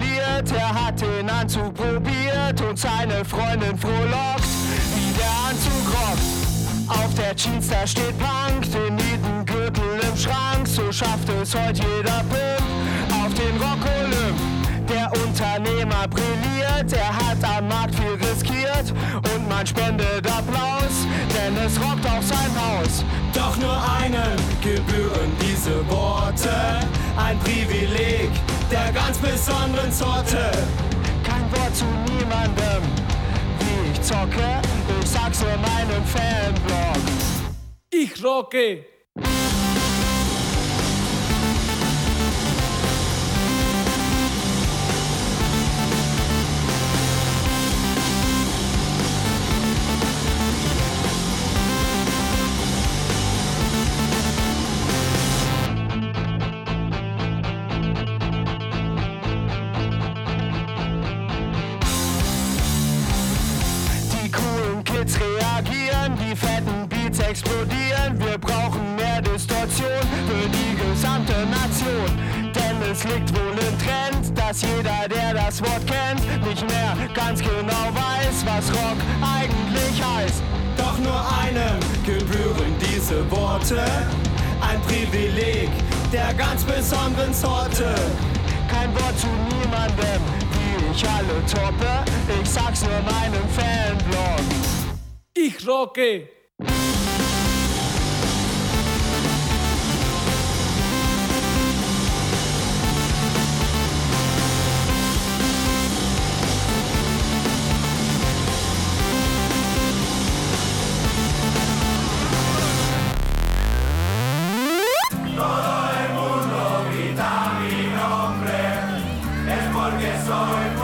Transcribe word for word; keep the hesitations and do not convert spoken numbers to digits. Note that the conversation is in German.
verliert. Er hat den Anzug probiert und seine Freundin frohlockt, wie der Anzug rockt. Auf der Jeans, da steht Punk, den Nietengürtel im Schrank, so schafft es heute jeder Pimp auf den Rock-Olymp. Der Unternehmer brilliert, er hat am Markt viel riskiert und man spendet Applaus, denn es rockt auf sein Haus. Doch nur einem gebühren diese Worte, ein Privileg der ganz besonderen Sorte. Kein Wort zu niemandem, wie ich zocke, ich sag's in meinem Fanblog. Ich rocke! Reagieren, die fetten Beats explodieren. Wir brauchen mehr Distortion für die gesamte Nation. Denn es liegt wohl im Trend, dass jeder, der das Wort kennt, nicht mehr ganz genau weiß, was Rock eigentlich heißt. Doch nur einem gebühren diese Worte, ein Privileg der ganz besonderen Sorte. Kein Wort zu niemandem, wie ich alle toppe, ich sag's nur meinem Fanblog. Ich rocke! Todo el mundo grita mi nombre, es porque soy